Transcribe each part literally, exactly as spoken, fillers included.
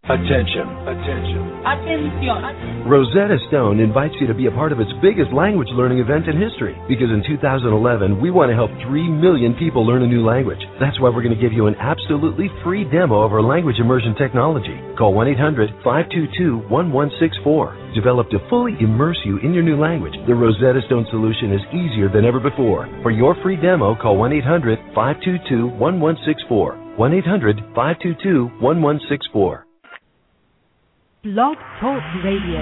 Attention, attention. Attention. Rosetta Stone invites you to be a part of its biggest language learning event in history, because in two thousand eleven, we want to help three million people learn a new language. That's why we're going to give you an absolutely free demo of our language immersion technology. Call one eight hundred, five two two, one one six four. Developed to fully immerse you in your new language, the Rosetta Stone solution is easier than ever before. For your free demo, call one eight hundred, five two two, one one six four. one eight hundred, five two two, one one six four. Blog Talk Radio.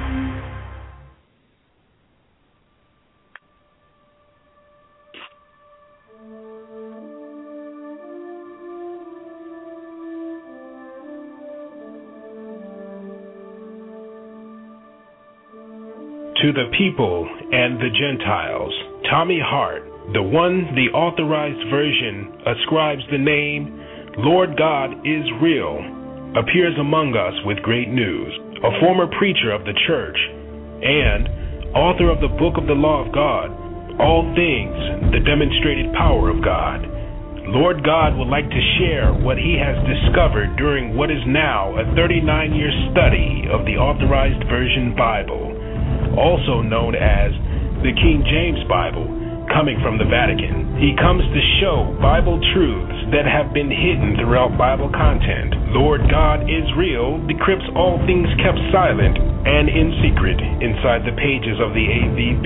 To the people and the Gentiles, Tommy Hart, the one the authorized version ascribes the name Lord God is Real, appears among us with great news. A former preacher of the church and author of the book of the law of God, All Things, the demonstrated power of God. Lord God would like to share what he has discovered during what is now a thirty-nine year study of the Authorized Version Bible, also known as the King James Bible, coming from the Vatican. He comes to show Bible truths that have been hidden throughout Bible content. Lord God is Real decrypts all things kept silent and in secret inside the pages of the A V B,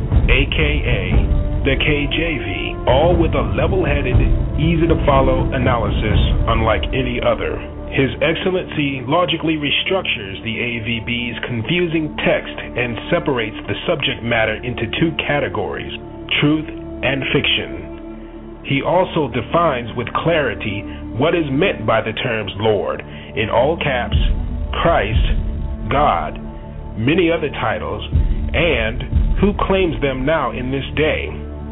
aka the K J V, all with a level-headed, easy-to-follow analysis unlike any other. His Excellency logically restructures the A V B's confusing text and separates the subject matter into two categories: truth and fiction. He also defines with clarity what is meant by the terms Lord, in all caps, Christ, God, many other titles, and who claims them now in this day.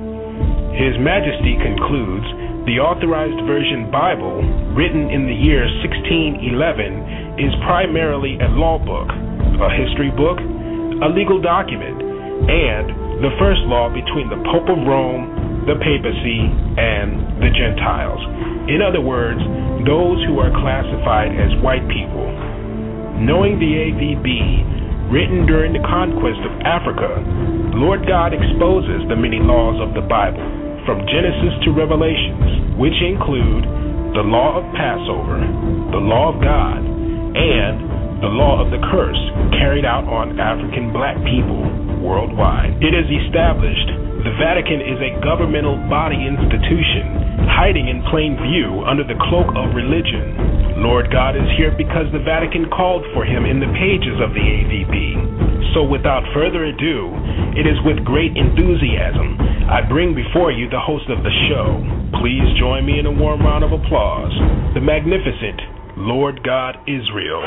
His Majesty concludes the Authorized Version Bible, written in the year sixteen eleven, is primarily a law book, a history book, a legal document, and the first law between the Pope of Rome, the papacy, and the Gentiles. In other words, those who are classified as white people. Knowing the A V B, written during the conquest of Africa, Lord God exposes the many laws of the Bible, from Genesis to Revelations, which include the law of Passover, the law of God, and the law of the curse carried out on African black people worldwide. It is established the Vatican is a governmental body institution, hiding in plain view under the cloak of religion. Lord God is here because the Vatican called for him in the pages of the A V B. So without further ado, it is with great enthusiasm I bring before you the host of the show. Please join me in a warm round of applause, the magnificent Lord God Israel.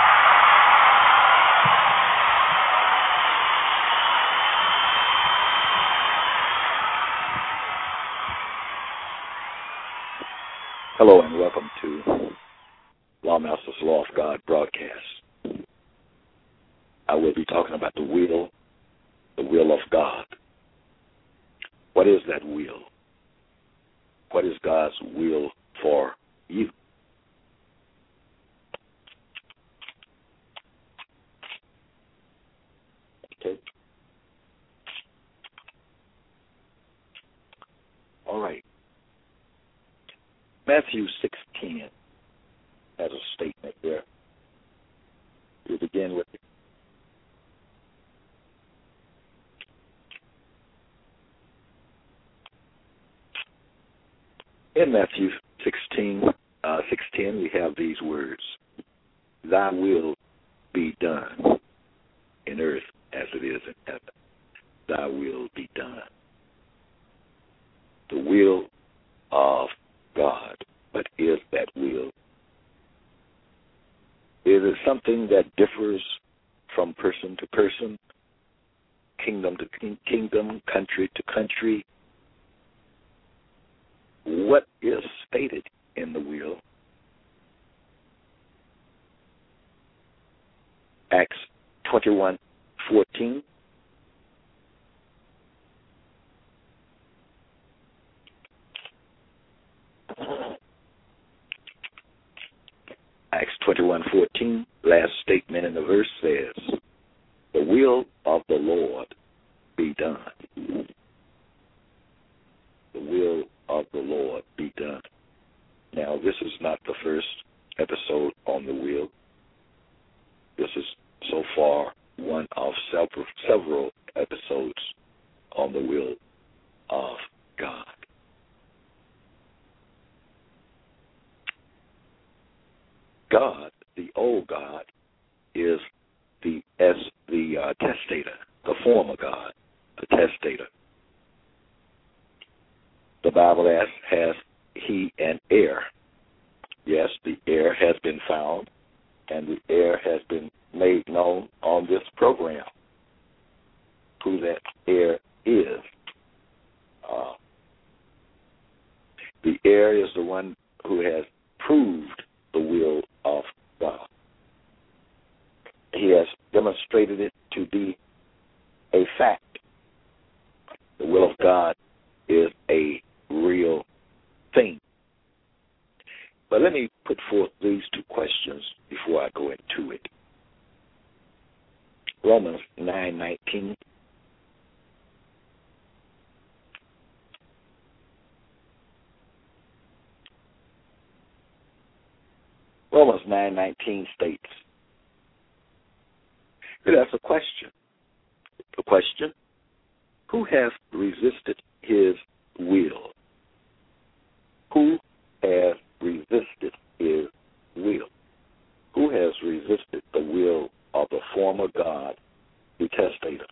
Hello and welcome to Lawmaster's Law of God broadcast. I will be talking about the will, the will of God. What is that will? What is God's will for you? Okay. All right. Matthew sixteen has a statement there. We'll begin with it. In Matthew sixteen, uh, sixteen, we have these words: "Thy will be done in earth as it is in heaven. Thy will be done." The will of God. What is that will? Is it something that differs from person to person, kingdom to kingdom, country to country? What is stated in the will? Acts twenty-one fourteen. Acts twenty-one fourteen. fourteen, last statement in the verse says, the will of the Lord be done. The will of the Lord be done. Now, this is not the first episode on the will. This is so far one of several, several episodes on the will of God. God, the old God, is the as the uh, testator, the former God, the testator. The Bible has, has he an heir. Yes, the heir has been found, and the heir has been made known on this program. Who that heir is. Uh, the heir is the one who has proved the will of God. He has demonstrated it to be a fact. The will of God is a real thing. But let me put forth these two questions before I go into it. Romans nine nineteen. Romans nine nineteen states, it asks a question. The question, who has resisted his will? Who has resisted his will? Who has resisted the will of the former God, the testator?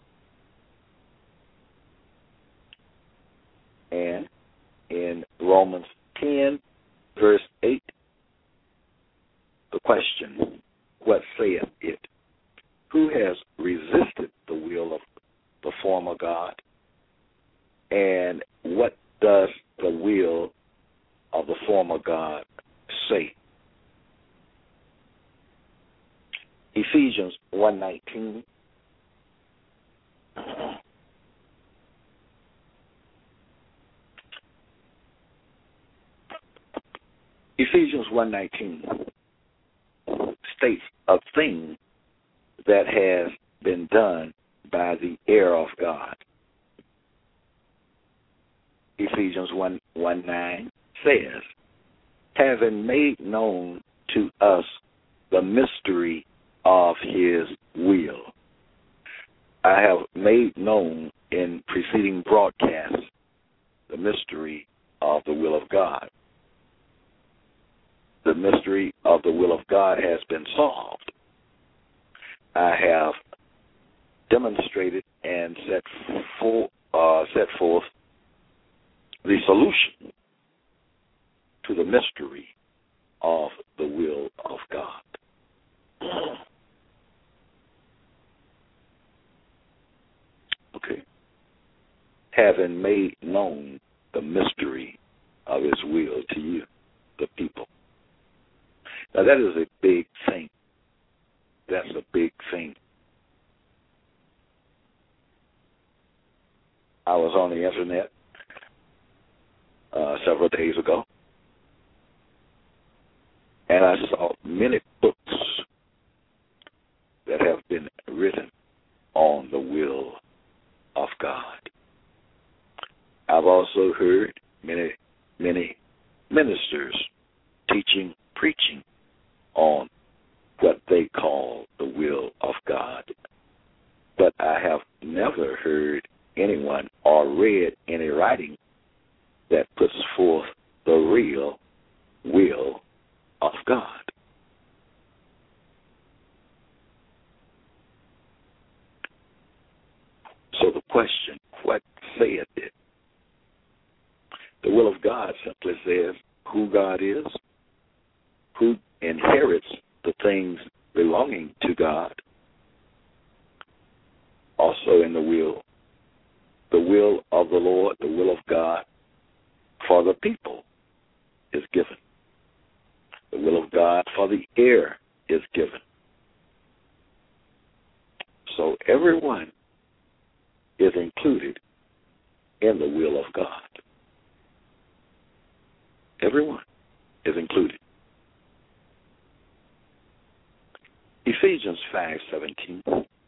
And in Romans ten, verse eight, the question, what saith it? Who has resisted the will of the former God? And what does the will of the former God say? Ephesians one nineteen. Ephesians one nineteen states a thing that has been done by the heir of God. Ephesians one nine says, having made known to us the mystery of his will. I have made known in preceding broadcasts the mystery of the will of God. The mystery of the will of God has been solved. I have demonstrated and set, for, uh, set forth the solution to the mystery of the will of God. Okay. Having made known the mystery of his will to you, the people. Now that is a big thing. That's a big thing. I was on the internet uh, several days ago, and I saw many books that have been written on the will of God. I've also heard many, many ministers teaching, preaching on what they call the will of God. But I have never heard anyone or read any writing that puts forth the real will of God. So the question, what saith it? The will of God simply says who God is, who inherits the things belonging to God. Also in the will, the will of the Lord, the will of God for the people is given. The will of God for the heir is given. So everyone is included in the will of God. Everyone is included. Ephesians five seventeen.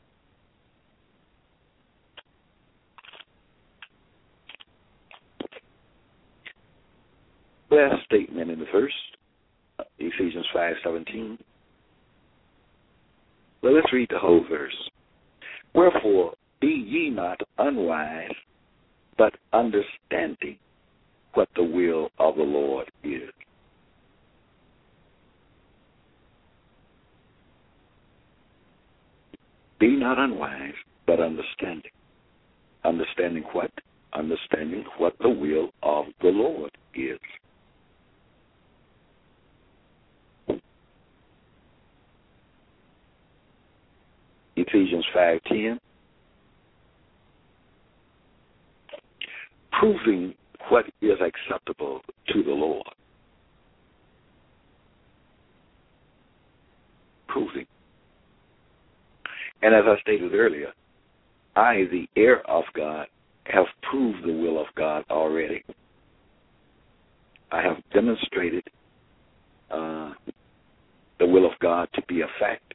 Last statement in the verse, Ephesians five seventeen. Well, let's read the whole verse. Wherefore, be ye not unwise, but understanding what the will of the Lord is. Be not unwise, but understanding. Understanding what? Understanding what the will of the Lord is. Ephesians five ten. Proving what is acceptable to the Lord. Proving. And as I stated earlier, I, the heir of God, have proved the will of God already. I have demonstrated uh, the will of God to be a fact,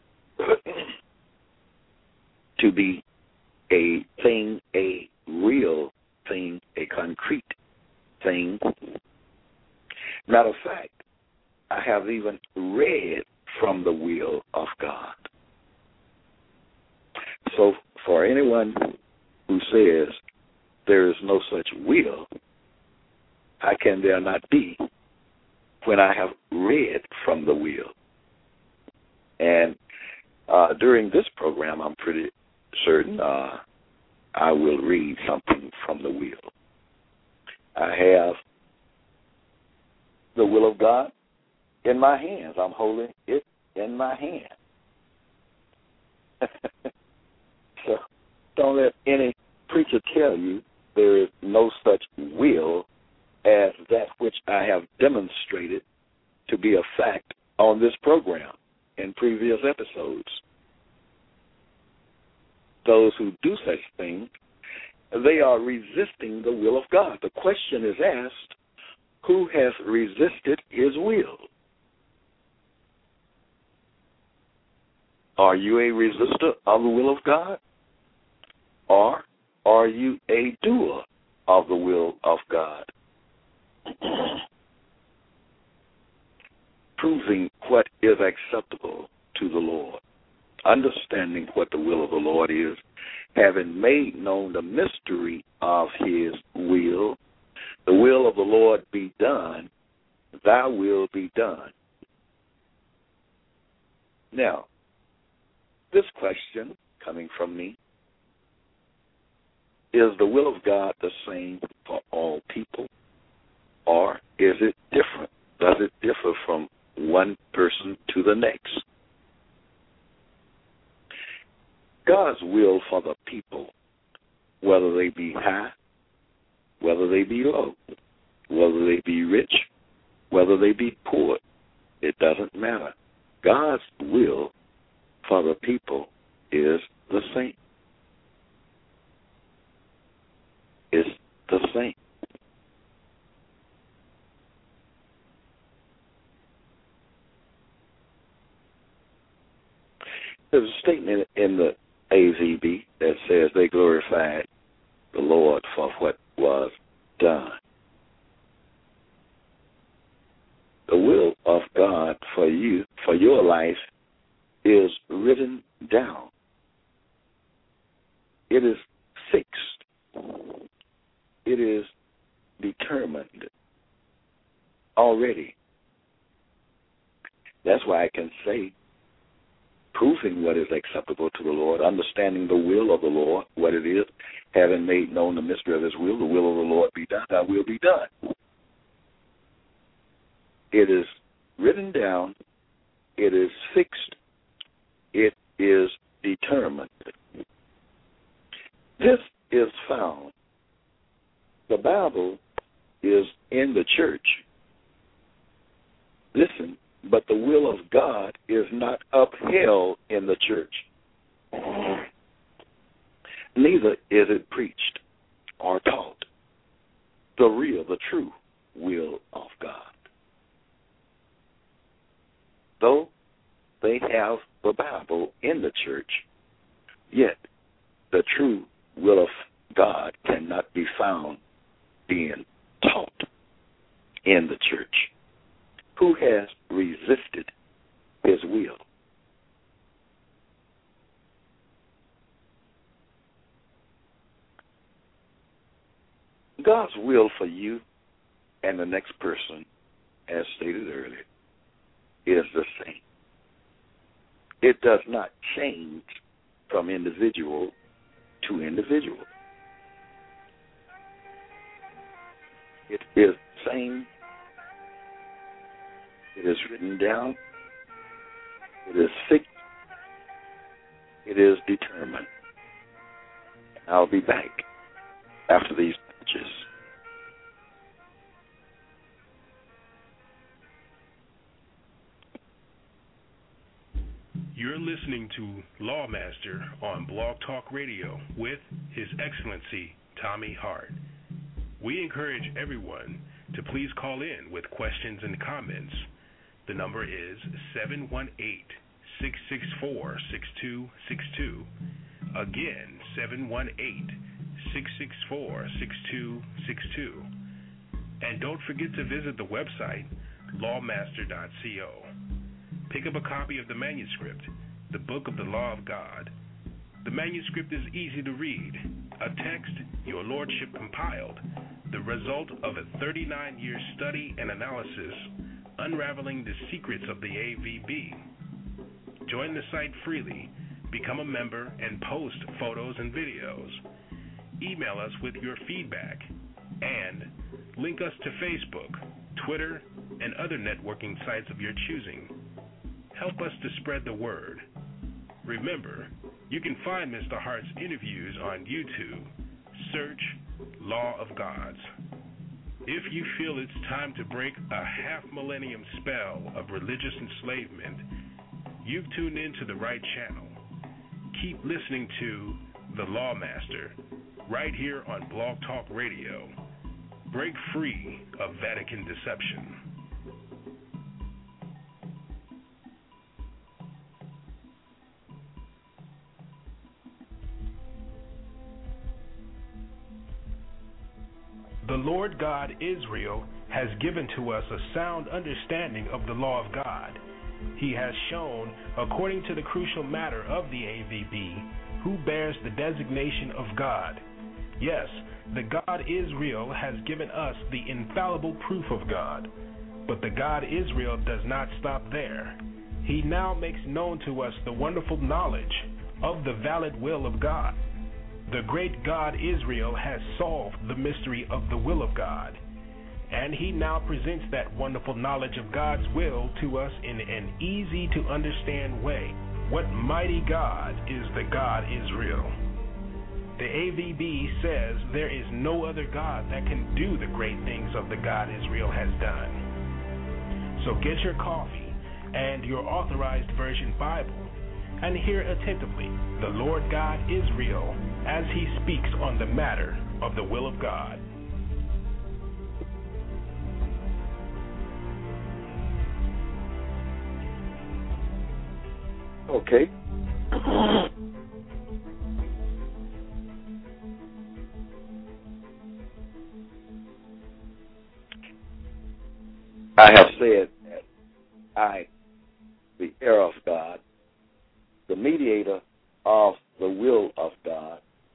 to be a thing, a real thing, a concrete thing. Matter of fact, I have even read from the will of God. So for anyone who says there is no such will, how can there not be when I have read from the will? And uh, during this program, I'm pretty certain uh, I will read something from the will. I have the will of God in my hands. I'm holding it in my hand. So don't let any preacher tell you there is no such will as that which I have demonstrated to be a fact on this program in previous episodes. Those who do such things, they are resisting the will of God. The question is asked, who has resisted his will? Are you a resistor of the will of God? Or are you a doer of the will of God? Proving what is acceptable to the Lord. Understanding what the will of the Lord is. Having made known the mystery of his will. The will of the Lord be done. Thy will be done. Now, this question coming from me, is the will of God the same for all people, or is it different? Does it differ from one person to the next? God's will for the people, whether they be high, whether they be low, whether they be rich, whether they be poor, it doesn't matter. God's will for the people is the same. Is the same. There's a statement in the A V B that says they glorified the Lord for what was done. The will of God for you, for your life, is written down. It is fixed. It is determined already. That's why I can say, proving what is acceptable to the Lord, understanding the will of the Lord, what it is, having made known the mystery of his will, the will of the Lord be done, thy will be done. It is written down, it is fixed, it is determined. This is found. The Bible is in the church. Listen, but the will of God is not upheld in the church. Neither is it preached or taught. The real, the true will of God. Though they they have the Bible in the church, yet the true will of God cannot be found being taught in the church. Who has resisted his will? God's will for you and the next person, as stated earlier, is the same. It does not change from individual to individual. It is the same. It is written down. It is fixed. It is determined. I'll be back after these messages. You're listening to Lawmaster on Blog Talk Radio with His Excellency Tommy Hart. We encourage everyone to please call in with questions and comments. The number is seven one eight, six six four, six two six two. Again, seven one eight, six six four, six two six two. And don't forget to visit the website, lawmaster dot co. Pick up a copy of the manuscript, the Book of the Law of God. The manuscript is easy to read, a text your lordship compiled, the result of a thirty-nine year study and analysis unraveling the secrets of the A V B. Join the site freely, become a member, and post photos and videos. Email us with your feedback, and link us to Facebook, Twitter, and other networking sites of your choosing. Help us to spread the word. Remember, you can find Mister Hart's interviews on YouTube. Search Law of Gods. If you feel it's time to break a half-millennium spell of religious enslavement, you've tuned into the right channel. Keep listening to The Lawmaster right here on Blog Talk Radio. Break free of Vatican deception. The Lord God Israel has given to us a sound understanding of the law of God. He has shown, according to the crucial matter of the A V B, who bears the designation of God. Yes, the God Israel has given us the infallible proof of God. But the God Israel does not stop there. He now makes known to us the wonderful knowledge of the valid will of God. The great God Israel has solved the mystery of the will of God, and he now presents that wonderful knowledge of God's will to us in an easy-to-understand way. What mighty God is the God Israel? The A V B says there is no other God that can do the great things of the God Israel has done. So get your coffee and your authorized version Bible and hear attentively the Lord God Israel as he speaks on the matter of the will of God. Okay. I have said that I, the heir of God, the mediator of the will of God,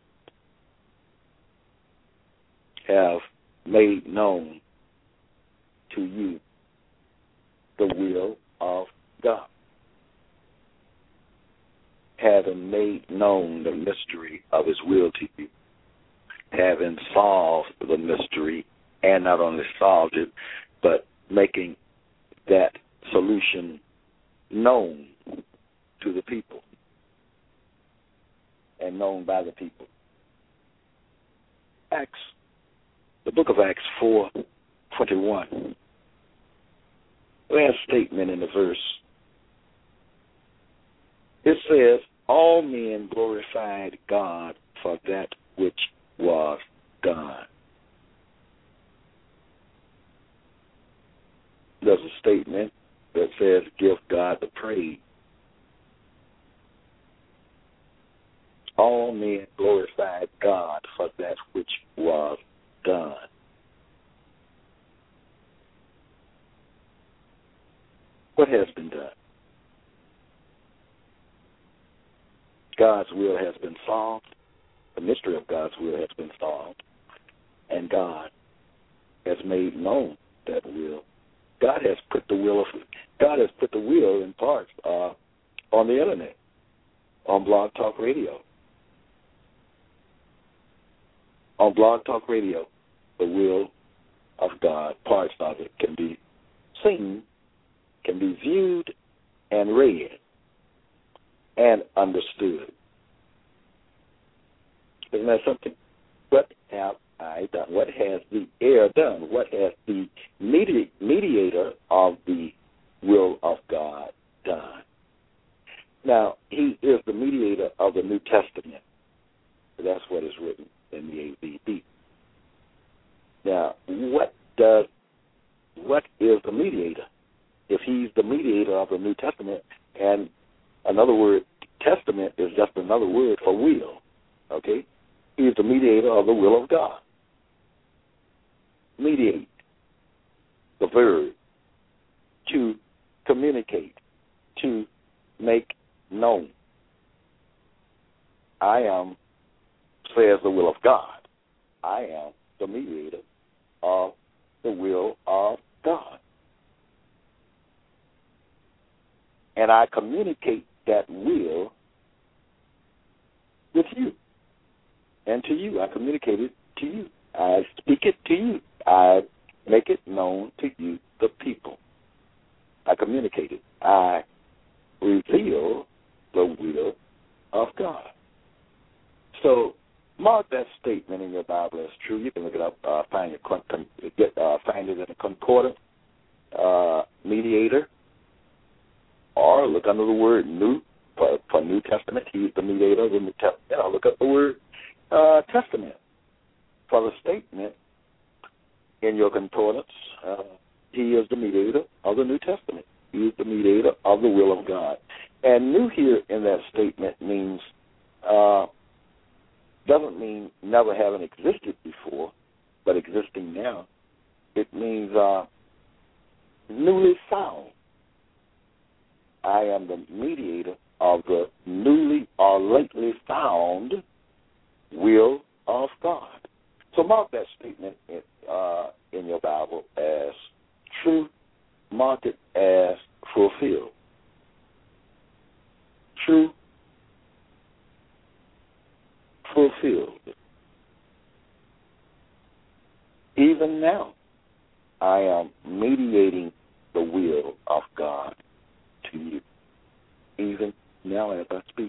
have made known to you the will of God, having made known the mystery of his will to you, having solved the mystery, and not only solved it, but making that solution known to the people and known by the people. Acts, the book of Acts four twenty-one, there's a statement in the verse. It says, all men glorified God for that which was done. There's a statement that says, give God the praise all men glorified God for that which was done. What has been done? God's will has been solved. The mystery of God's will has been solved. And God has made known that will. God has put the will of God has put the will in parts uh, on the internet, on Blog Talk Radio. On Blog Talk Radio, the will of God, parts of it can be seen, can be viewed and read and understood. Isn't that something? What have I done? What has the heir done? What has the medi- mediator of the will of God done? Now, he is the mediator of the New Testament. That's what is written in the A B B. Now, what does what is the mediator? If he's the mediator of the New Testament, and another word, testament is just another word for will, okay? He is the mediator of the will of God. Mediate, the verb, to communicate, to make known. I am, says the will of God, I am the mediator of the will of God. And I communicate that will with you and to you. I communicate it to you. I speak it to you. I make it known to you, the people. I communicate it. I reveal the will of God. So mark that statement in your Bible as true. You can look it up, uh, find it, con- con- get, uh, find it in the concordance, uh, mediator, or look under the word new for, for New Testament. He's the mediator of the New Testament. You know, look up the word uh, testament for the statement in your concordance. Uh, he is the mediator of the New Testament. He is the mediator of the will of God. And new here in that statement means, uh, doesn't mean never having existed before, but existing now. It means uh, newly found. I am the mediator of the newly or lately found will of God. So mark that statement in, uh, in your Bible as true, mark it as fulfilled. True, fulfilled. Even now, I am mediating the will of God to you, even now as I speak.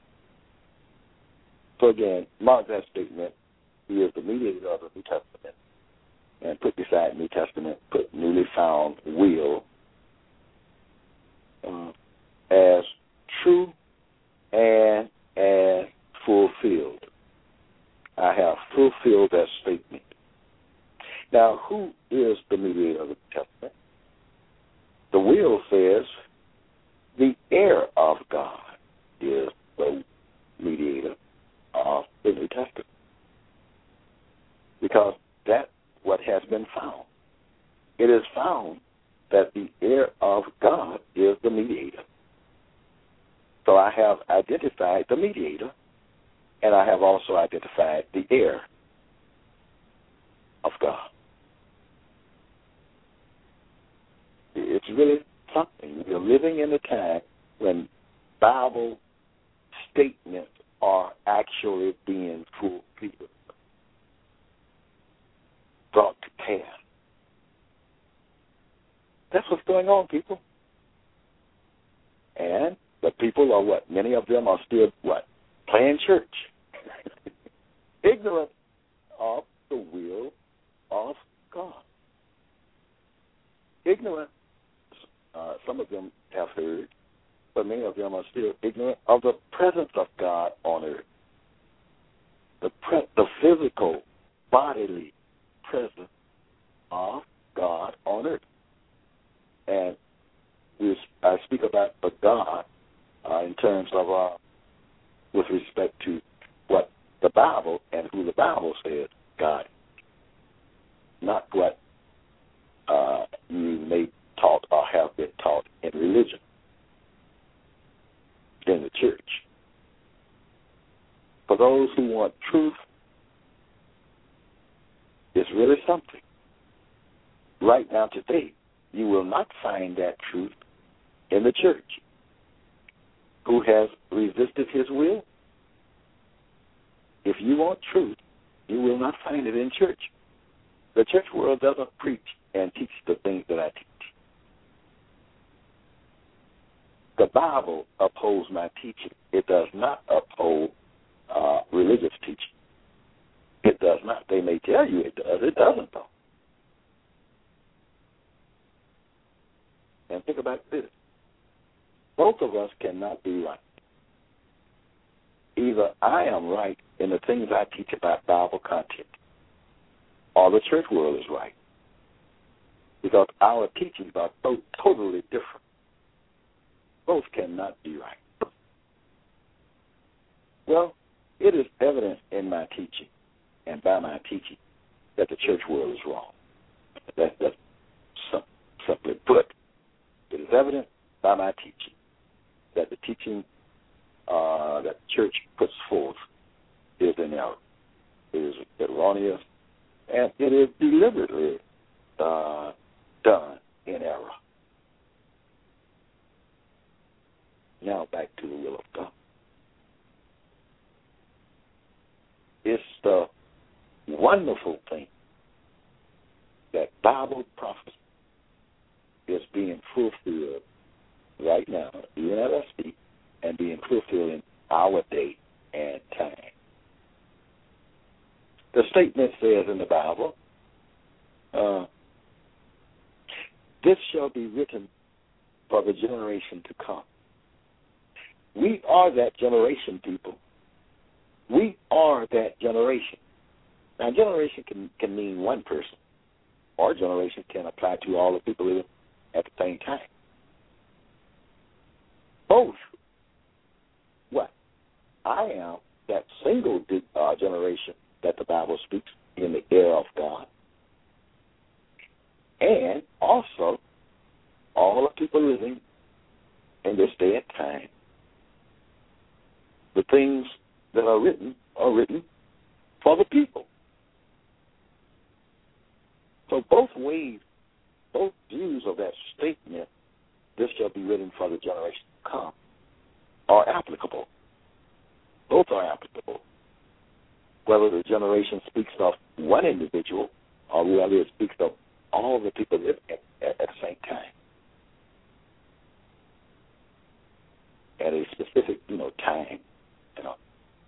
So again, mark that statement. He is the mediator of the New Testament. And put beside New Testament, put newly found will uh, as true and as fulfilled. I have fulfilled that statement. Now, who is the mediator of the New Testament? The will says the heir of God is the mediator of the New Testament. Because that's what has been found. It is found that the heir of God is the mediator. So I have identified the mediator, and I have also identified the heir of God. It's really something. We're living in a time when Bible statements are actually being fulfilled, brought to pass. That's what's going on, people. And the people are what? Many of them are still what? Playing church. Ignorant of the will of God. Ignorant. Uh, some of them have heard, but many of them are still ignorant of the presence of God on earth. The, pre- the physical, bodily presence of God on earth. And we, I speak about the God uh, in terms of, uh, with respect to the Bible and who the Bible says God is, not what uh, you may taught or have been taught in religion, in the church. For those who want truth, it's really something. Right now today, you will not find that truth in the church. Who has resisted his will? If you want truth, you will not find it in church. The church world doesn't preach and teach the things that I teach. The Bible upholds my teaching. It does not uphold uh, religious teaching. It does not. They may tell you it does. It doesn't, though. And think about this. Both of us cannot be right. Either I am right in the things I teach about Bible content, or the church world is right. Because our teachings are so totally different. Both cannot be right. Well, it is evident in my teaching and by my teaching that the church world is wrong. That, that's simply put. It is evident by my teaching that the teaching uh, that the church puts forth is in error. It is erroneous, and it is deliberately uh, done in error. Now back to the will of God. It's the wonderful thing that Bible prophecy is being fulfilled right now, even as I speak, and being fulfilled in our day and time. The statement says in the Bible, uh, this shall be written for the generation to come. We are that generation, people. We are that generation. Now, generation can, can mean one person, or generation can apply to all the people living at the same time. Both. What? I am that single uh, generation that the Bible speaks in the era of God. And also, all the people living in this day and time, the things that are written are written for the people. So both ways, both views of that statement, this shall be written for the generation to come, are applicable. Both are applicable. Whether the generation speaks of one individual or whether it speaks of all the people living at, at, at the same time. At a specific, you know, time, you know.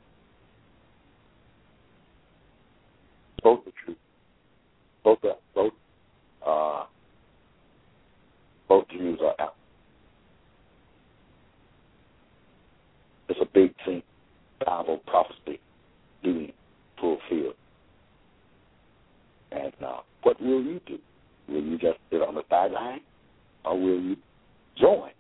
Both are true. Both are, both uh both views are out. It's a big thing. Bible prophecy being fulfilled. And uh, what will you do? Will you just sit on the sideline, or will you join?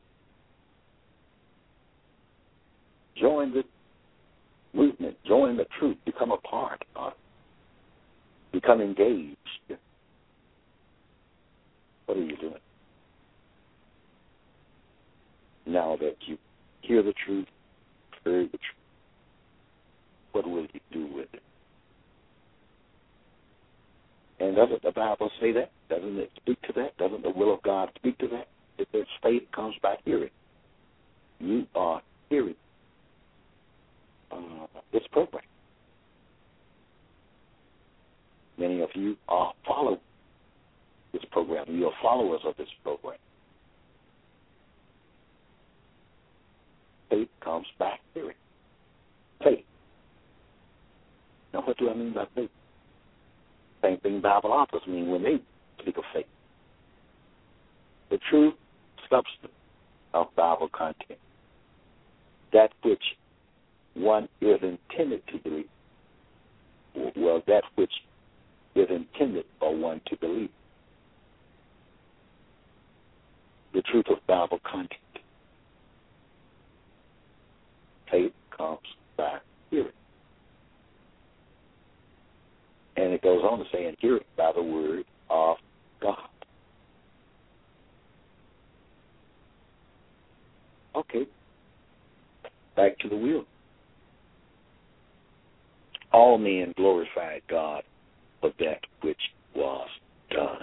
Join the movement. Join the truth. Become a part of it. Become engaged. What are you doing? Now that you hear the truth, heard the truth, what will you do with it? And doesn't the Bible say that? Doesn't it speak to that? Doesn't the will of God speak to that? If there's faith comes by hearing. You are hearing uh, this program. Many of you are following this program. You are followers of this program. Faith comes by hearing. Faith. Now, what do I mean by faith? Same thing Bible authors mean when they speak of faith. The true substance of Bible content. That which one is intended to believe. Well, that which is intended for one to believe. The truth of Bible content. Faith comes by hearing. back to the will. All men glorified God for that which was done.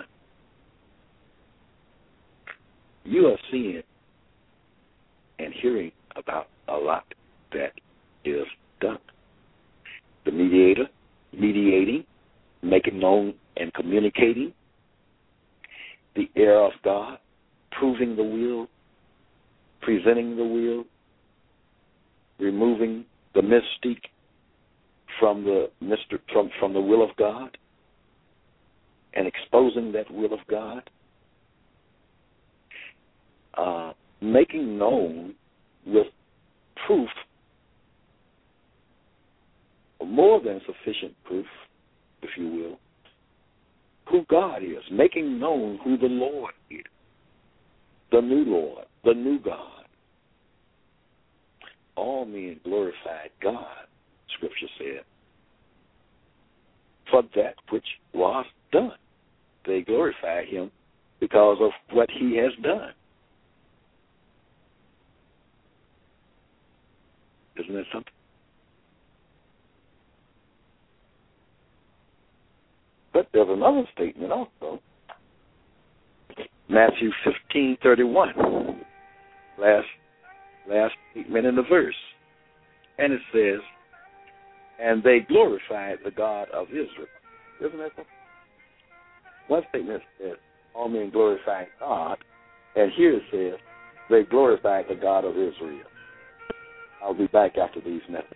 You are seeing and hearing about a lot that is done. The mediator, mediating, making known and communicating, the heir of God, proving the will, presenting the will, removing the mystique from the mystery, from, from the will of God, and exposing that will of God, uh, making known with proof, more than sufficient proof, if you will, who God is, making known who the Lord is, the new Lord, the new God. All men glorified God, Scripture said, for that which was done. They glorify him because of what he has done. Isn't that something? But there's another statement also. Matthew fifteen thirty-one. Last last statement in the verse. And it says, and they glorified the God of Israel. Isn't that something? One statement says, all men glorified God. And here it says, they glorified the God of Israel. I'll be back after these messages.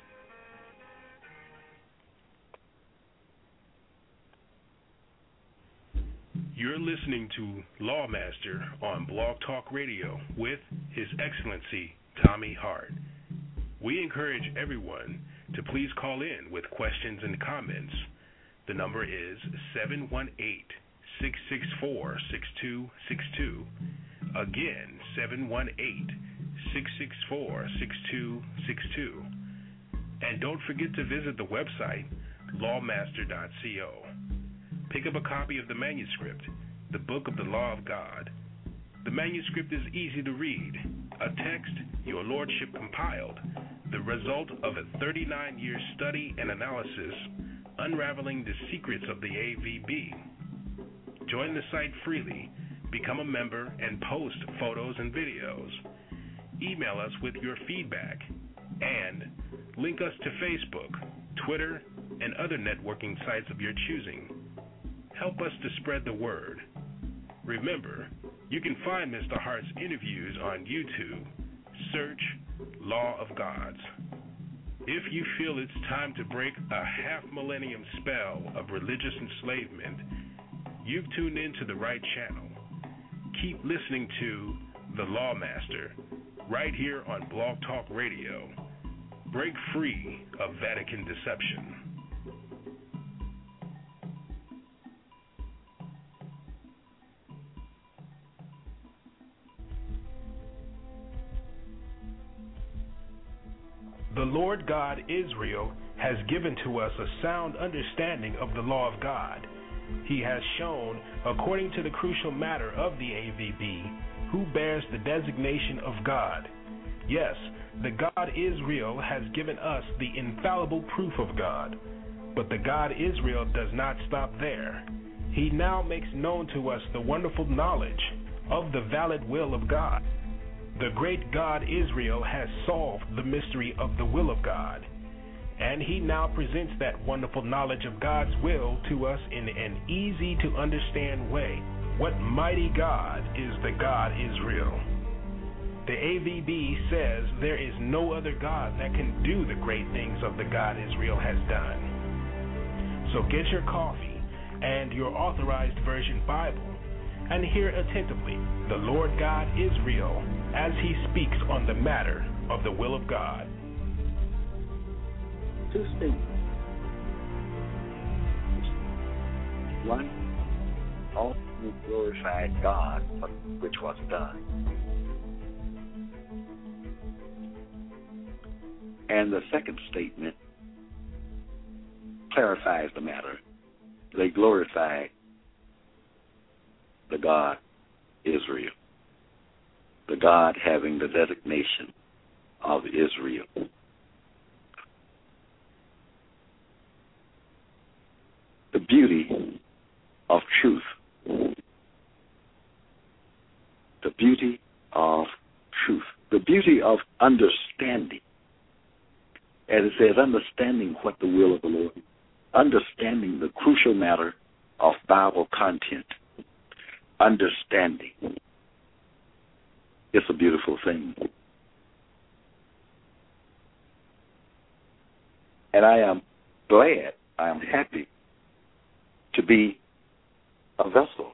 You're listening to Lawmaster on Blog Talk Radio with His Excellency Tommy Hart. We encourage everyone to please call in with questions and comments. The number is seven one eight, six six four, six two six two. Again, seven one eight, six six four, six two six two. And don't forget to visit the website, lawmaster dot co. Pick up a copy of the manuscript, the Book of the Law of God. The manuscript is easy to read, a text your lordship compiled, the result of a thirty-nine year study and analysis unraveling the secrets of the A V B. Join the site freely, become a member, and post photos and videos. Email us with your feedback, and link us to Facebook, Twitter, and other networking sites of your choosing. Help us to spread the word. Remember, you can find Mister Hart's interviews on YouTube. Search Law of Gods. If you feel it's time to break a half-millennium spell of religious enslavement, you've tuned into the right channel. Keep listening to The Lawmaster right here on Blog Talk Radio. Break free of Vatican deception. The Lord God Israel has given to us a sound understanding of the law of God. He has shown, according to the crucial matter of the A V B, who bears the designation of God. Yes, the God Israel has given us the infallible proof of God. But the God Israel does not stop there. He now makes known to us the wonderful knowledge of the valid will of God. The great God Israel has solved the mystery of the will of God, and he now presents that wonderful knowledge of God's will to us in an easy-to-understand way. What mighty God is the God Israel? The A V B says there is no other God that can do the great things of the God Israel has done. So get your coffee and your authorized version Bible and hear attentively the Lord God Israel as he speaks on the matter of the will of God. Two statements. One, all who glorified God for which was done. And the second statement clarifies the matter. They glorified the God Israel, the God having the designation of Israel. The beauty of truth. The beauty of truth. The beauty of understanding. As it says, understanding what the will of the Lord. Understanding the crucial matter of Bible content. Understanding. It's a beautiful thing. And I am glad, I am happy to be a vessel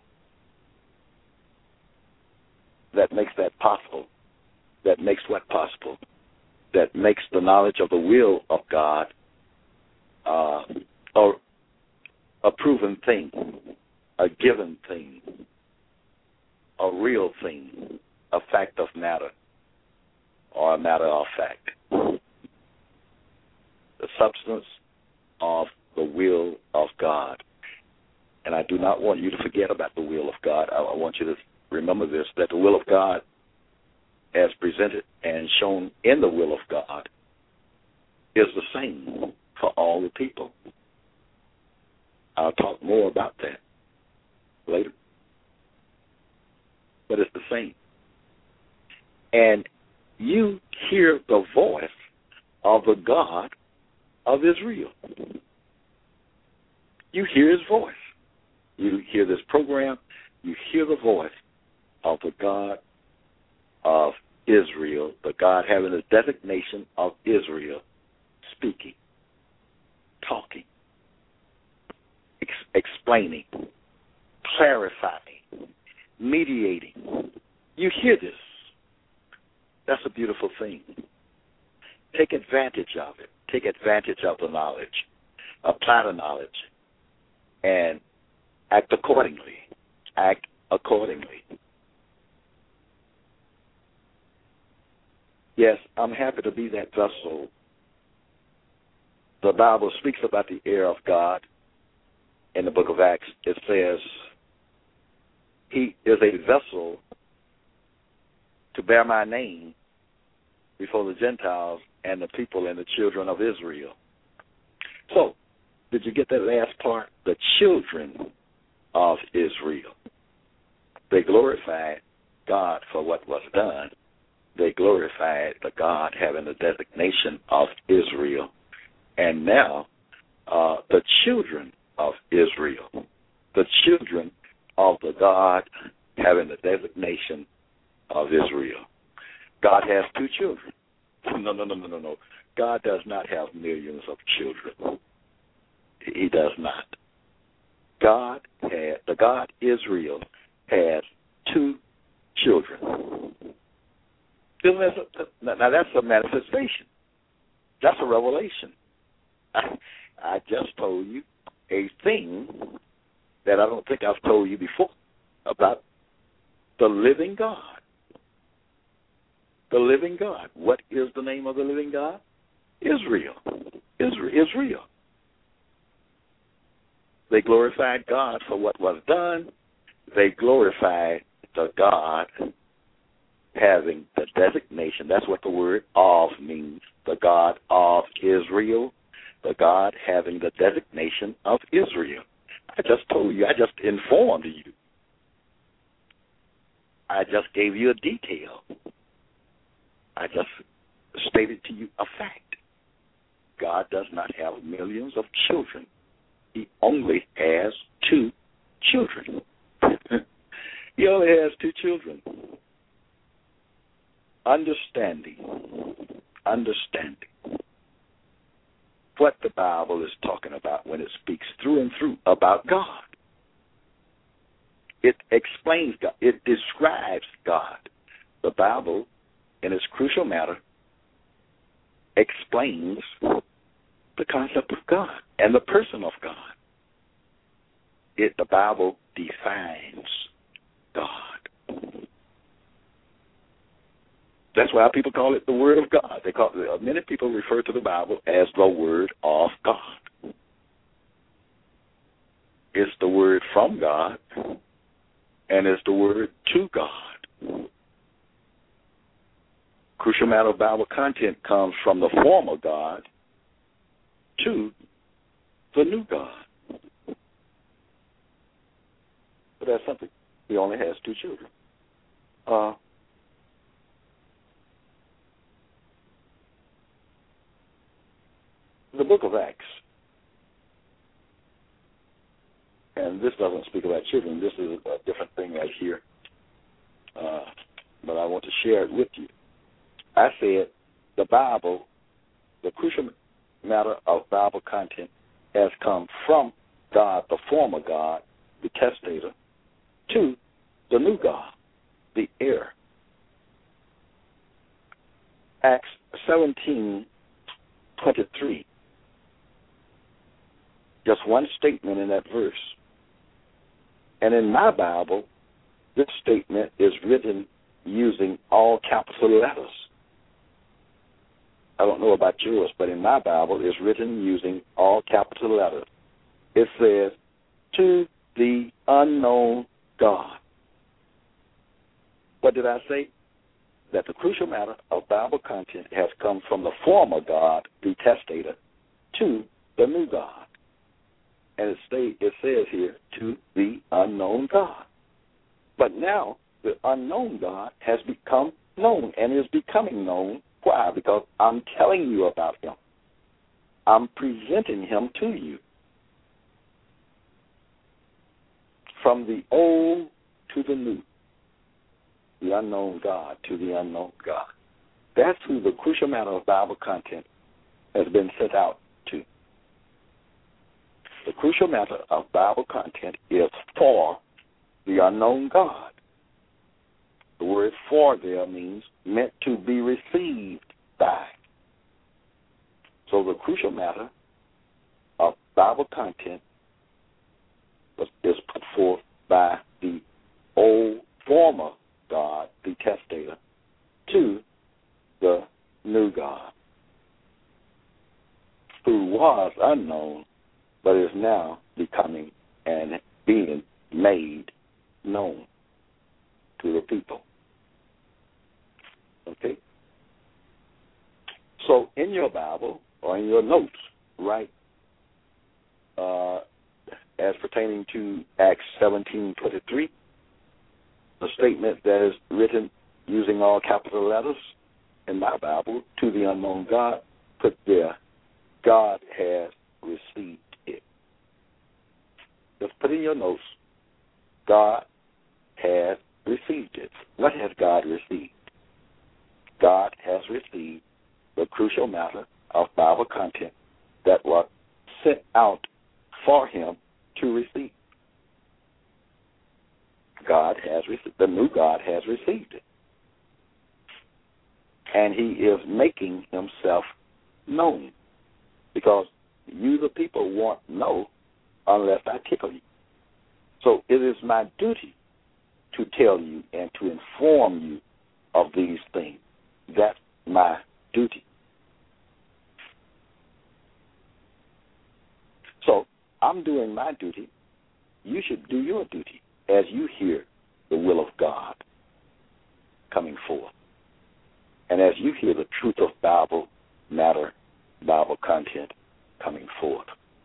that makes that possible, that makes what possible, that makes the knowledge of the will of God uh, a, a proven thing, a given thing, a real thing, a fact of matter, or a matter of fact. The substance of the will of God. And I do not want you to forget about the will of God. I, I want you to remember this, that the will of God, as presented and shown in the will of God, is the same for all the people. I'll talk more about that later. But it's the same. And you hear the voice of the God of Israel. You hear his voice. You hear this program. You hear the voice of the God of Israel, the God having the designation of Israel, speaking, talking, ex- explaining, clarifying, mediating. You hear this. That's a beautiful thing. Take advantage of it. Take advantage of the knowledge. Apply the knowledge. And act accordingly. Act accordingly. Yes, I'm happy to be that vessel. The Bible speaks about the heir of God in the book of Acts. It says he is a vessel to bear my name before the Gentiles and the people and the children of Israel. So, did you get that last part? The children of Israel. They glorified God for what was done. They glorified the God having the designation of Israel. And now, uh, the children of Israel, the children of the God having the designation of Israel. God has two children. No, no, no, no, no, no. God does not have millions of children. He does not. God had, the God Israel has two children. Now that's a manifestation. That's a revelation. I, I just told you a thing that I don't think I've told you before about the living God. The living God. What is the name of the living God? Israel. Israel. Israel. They glorified God for what was done. They glorified the God having the designation. That's what the word of means. The God of Israel. The God having the designation of Israel. I just told you. I just informed you. I just gave you a detail. I just stated to you a fact. God does not have millions of children. He only has two children. He only has two children. Understanding. Understanding. What the Bible is talking about when it speaks through and through about God. It explains God. It describes God. The Bible, in its crucial matter, explains the concept of God and the person of God. It, the Bible defines God. That's why people call it the Word of God. They call it, many people refer to the Bible as the Word of God. It's the Word from God, and it's the Word to God. crucial matter of Bible content comes from the former God to the new God. But that's something. He only has two children. Uh, the book of Acts, and this doesn't speak about children. This is a different thing right here. Uh, but I want to share it with you. I said the Bible, the crucial matter of Bible content has come from God, the former God, the testator, to the new God, the heir. Acts seventeen twenty-three. Just one statement in that verse. And in my Bible, this statement is written using all capital letters. I don't know about yours, but in my Bible, it's written using all capital letters. It says, to the unknown God. What did I say? That the crucial matter of Bible content has come from the former God, the testator, to the new God. And it, stay, it says here, to the unknown God. But now, the unknown God has become known and is becoming known. Why? Because I'm telling you about him. I'm presenting him to you. From the old to the new. The unknown God to the unknown God. That's who the crucial matter of Bible content has been sent out to. The crucial matter of Bible content is for the unknown God. The word for there means meant to be received by. So the crucial matter of Bible content is put forth by the old former God, the testator, to the new God, who was unknown, but is now becoming and being made known to the people. Okay? So in your Bible or in your notes, write uh, as pertaining to Acts seventeen twenty-three, a statement that is written using all capital letters in my Bible, to the unknown God, put there, God has received it. Just put in your notes, God has received it. What has God received? God has received the crucial matter of Bible content that was sent out for him to receive. God has received, the new God has received it. And he is making himself known. Because you, the people, won't know unless I tickle you. So it is my duty to tell you and to inform you of these things. That's my duty. So I'm doing my duty. You should do your duty as you hear the will of God coming forth. And as you hear the truth of Bible matter, Bible content coming forth.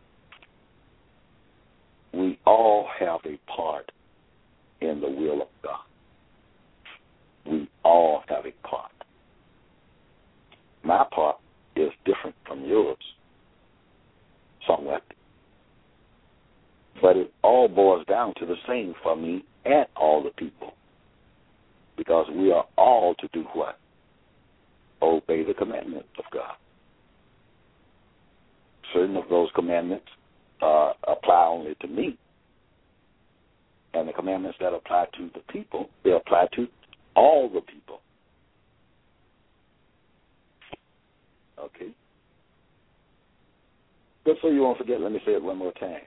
We all have a part in the will of God. We all have a part. My part is different from yours, somewhat. But it all boils down to the same for me and all the people. Because we are all to do what? Obey the commandments of God. Certain of those commandments uh, apply only to me. And the commandments that apply to the people, they apply to all the people. Okay? Just so you won't forget, let me say it one more time.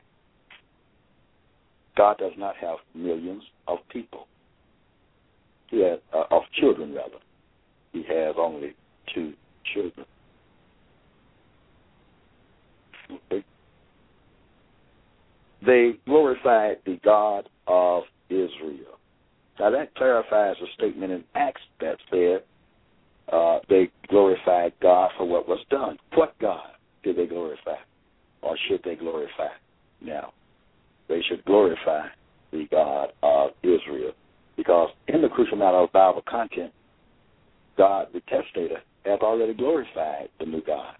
God does not have millions of people. He has, uh, of children, rather. He has only two children. Okay? They glorified the God of Israel. Now that clarifies a statement in Acts that said Uh, they glorified God for what was done. What God did they glorify? Or should they glorify? Now, they should glorify the God of Israel. Because in the crucial matter of Bible content, God, the testator, has already glorified the new God.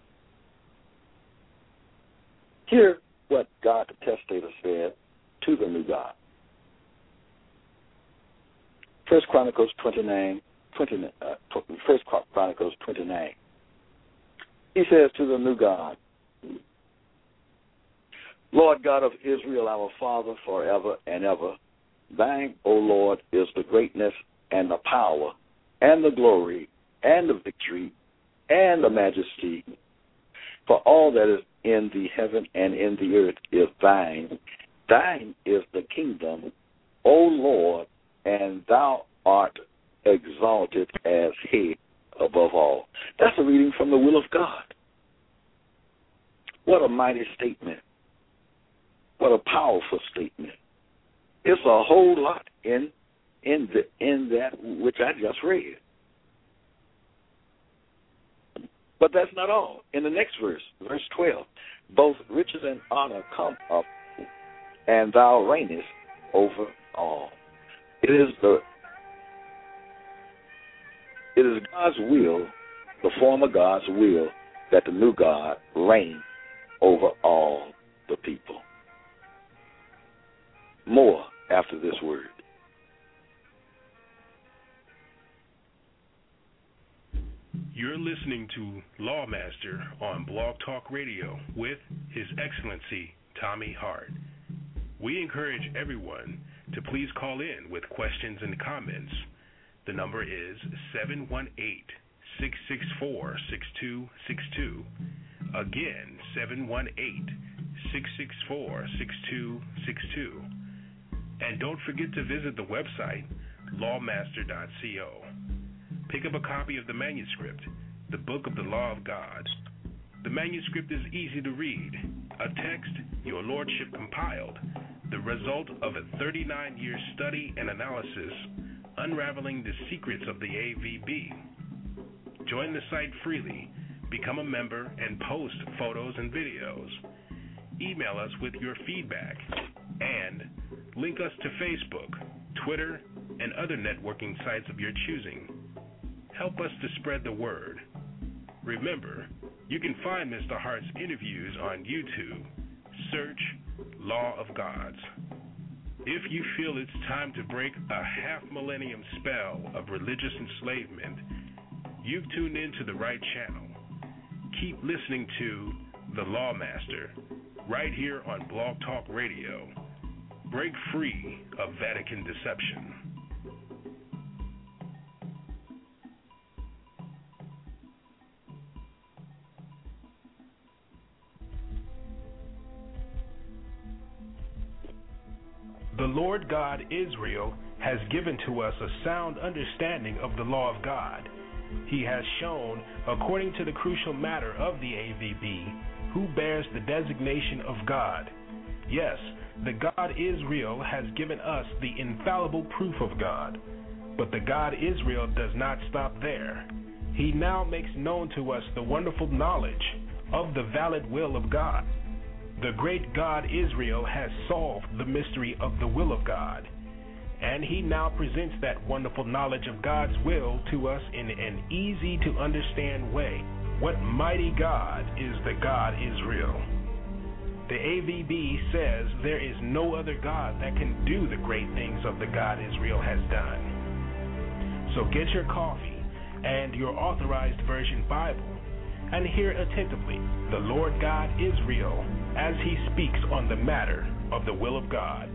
Hear what God, the testator, said to the new God. First Chronicles twenty-nine, twenty, uh, First Chronicles twenty-nine. He says to the new God, Lord God of Israel, our Father, forever and ever, thine, O Lord, is the greatness and the power and the glory and the victory and the majesty. For all that is in the heaven and in the earth is thine. Thine is the kingdom, O Lord, and thou art exalted as head above all. That's a reading from the will of God. What a mighty statement. What a powerful statement. It's a whole lot in in the in that which I just read. But that's not all. In the next verse, verse twelve, both riches and honor come up, and thou reignest over all. It is the it is God's will, the former God's will, that the new God reign over all the people. More after this word. You're listening to Lawmaster on Blog Talk Radio with His Excellency Tommy Hart. We encourage everyone to please call in with questions and comments. The number is seven one eight, six six four, six two six two. Again, seven one eight, six six four, six two six two. And don't forget to visit the website, lawmaster dot co. Pick up a copy of the manuscript, the Book of the Law of God. The manuscript is easy to read, a text your lordship compiled, the result of a thirty-nine year study and analysis, unraveling the secrets of the A V B. Join the site freely, become a member, and post photos and videos. Email us with your feedback, and link us to Facebook, Twitter, and other networking sites of your choosing. Help us to spread the word. Remember, you can find Mister Hart's interviews on YouTube. Search Law of Gods. If you feel it's time to break a half-millennium spell of religious enslavement, you've tuned into the right channel. Keep listening to The Lawmaster right here on Blog Talk Radio. Break free of Vatican deception. The Lord God Israel has given to us a sound understanding of the law of God. He has shown, according to the crucial matter of the A V B, who bears the designation of God. Yes, the God Israel has given us the infallible proof of God. But the God Israel does not stop there. He now makes known to us the wonderful knowledge of the valid will of God. The great God Israel has solved the mystery of the will of God, and he now presents that wonderful knowledge of God's will to us in an easy-to-understand way. What mighty God is the God Israel? The A V B says there is no other God that can do the great things of the God Israel has done. So get your coffee and your authorized version Bible and hear attentively the Lord God Israel as he speaks on the matter of the will of God.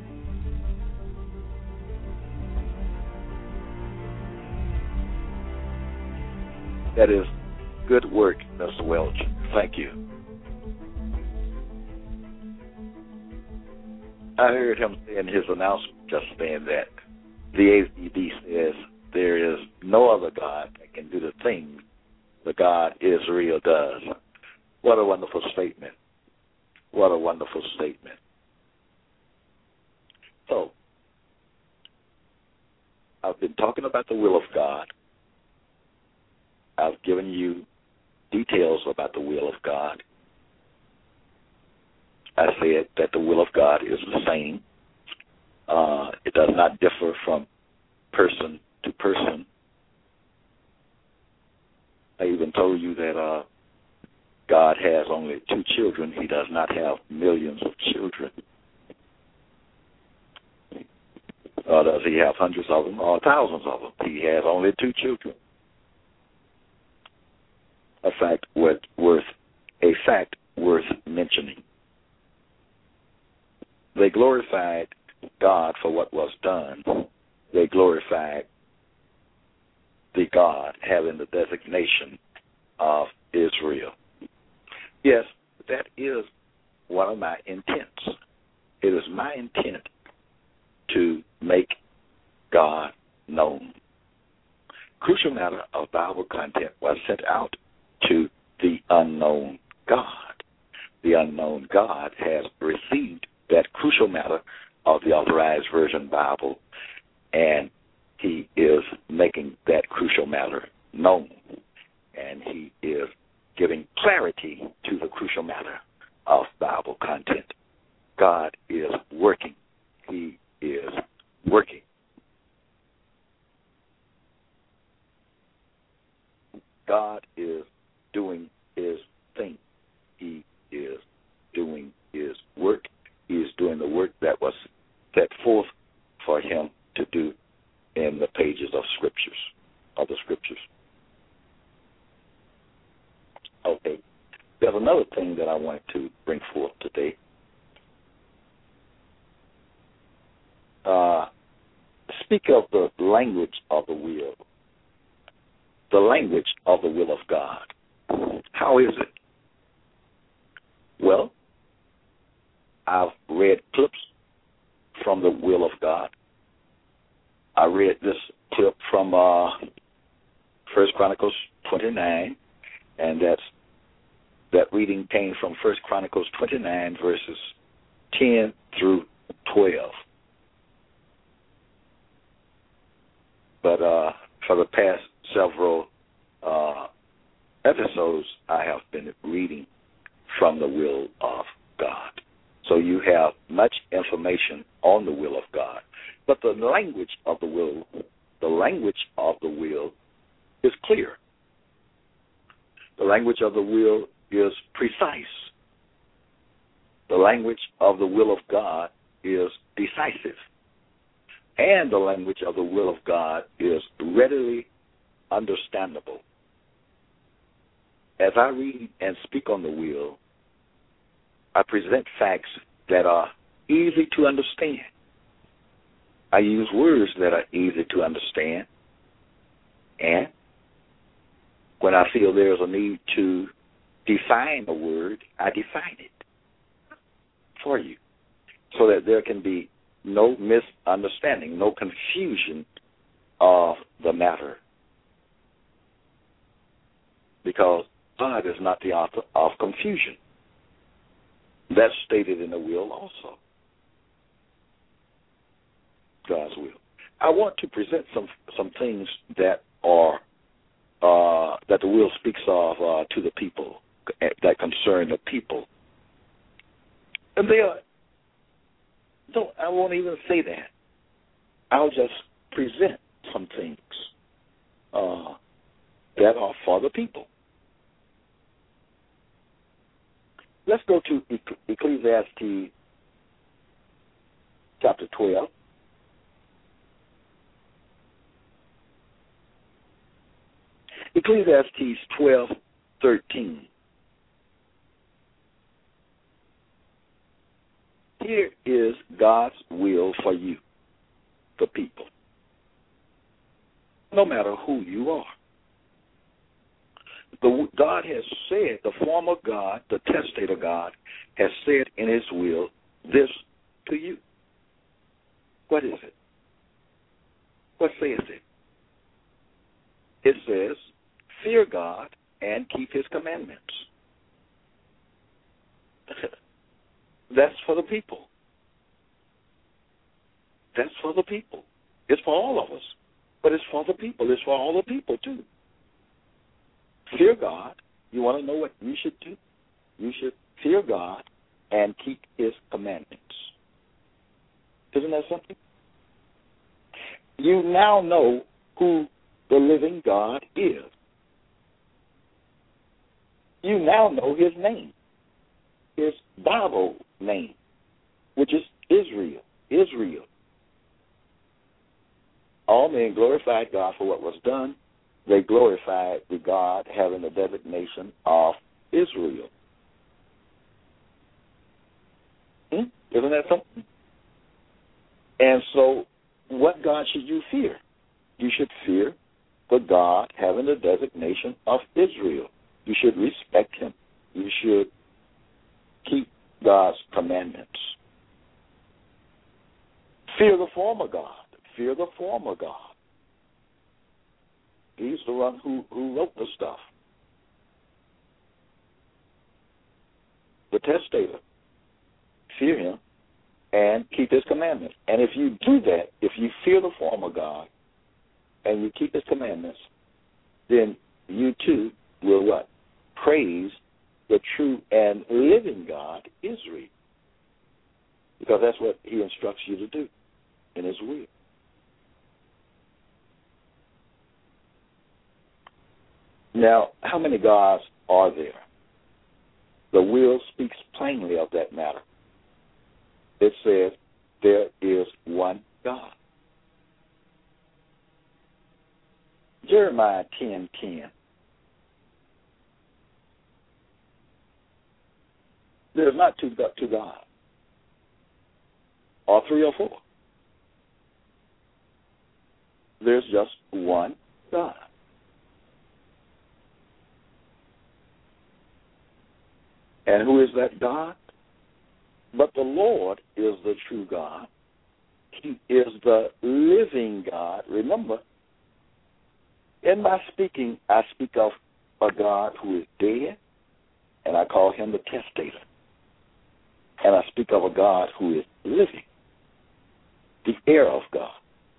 That is good work, Mister Welch. Thank you. I heard him say in his announcement just then that the A V B says there is no other God that can do the things the God Israel does. What a wonderful statement. What a wonderful statement. So, I've been talking about the will of God. I've given you details about the will of God. I said that the will of God is the same. Uh, it does not differ from person to person. I even told you that uh, God has only two children. He does not have millions of children. Or does he have hundreds of them or thousands of them? He has only two children. A fact worth, worth a fact worth mentioning. They glorified God for what was done. They glorified the God having the designation of Israel. Yes, that is one of my intents. It is my intent to make God known. Crucial matter of Bible content was sent out to the unknown God. The unknown God has received that crucial matter of the Authorized Version Bible, and he is making that crucial matter known. And he is giving clarity to the crucial matter of Bible content. God is working. He is working. God is doing his thing. He is doing his work. He is doing the work that was set forth for him to do in the pages of scriptures, of the scriptures. Okay. There's another thing that I wanted to bring forth today. Uh, speak of the language of the will. The language of the will of God. How is it? Well, I've read clips from the will of God. I read this clip from uh, First Chronicles twenty-nine, and that's that reading came from First Chronicles twenty-nine, verses ten through twelve. But uh, for the past several uh, episodes, I have been reading from the will of God. So you have much information on the will of God. But the language of the will, the language of the will is clear. The language of the will is precise. The language of the will of God is decisive. And the language of the will of God is readily understandable. As I read and speak on the will, I present facts that are easy to understand. I use words that are easy to understand. And when I feel there's a need to define a word, I define it for you so that there can be no misunderstanding, no confusion of the matter. Because God is not the author of confusion. That's stated in the will also. God's will. I want to present some some things that are uh, that the will speaks of uh, to the people, that concern the people. And they are, no, I won't even say that. I'll just present some things uh, that are for the people. Let's go to Ecclesiastes chapter twelve. Ecclesiastes twelve thirteen. Here is God's will for you, the people, no matter who you are. The, God has said, the former God, the testator God, has said in his will this to you. What is it? What says it? It says, fear God and keep his commandments. That's for the people. That's for the people. It's for all of us, but it's for the people. It's for all the people, too. fear God. You want to know what you should do? You should fear God and keep his commandments. Isn't that something? You now know who the living God is. You now know his name, his Bible name, which is Israel. Israel. All men glorified God for what was done. They glorified the God having the designation of Israel. Hmm? Isn't that something? And so, what God should you fear? You should fear the God having the designation of Israel. You should respect him. You should keep God's commandments. Fear the former God. Fear the former God. He's the one who, who wrote the stuff. The testator. Fear him and keep his commandments. And if you do that, if you fear the former God and you keep his commandments, then you too will what? Praise the true and living God, Israel. Because that's what he instructs you to do in his will. Now, how many gods are there? The will speaks plainly of that matter. It says there is one God. Jeremiah ten ten. There's not two, two gods, or three or four. There's just one God. And who is that God? But the Lord is the true God. He is the living God. Remember, in my speaking, I speak of a God who is dead, and I call him the testator. And I speak of a God who is living, the heir of God,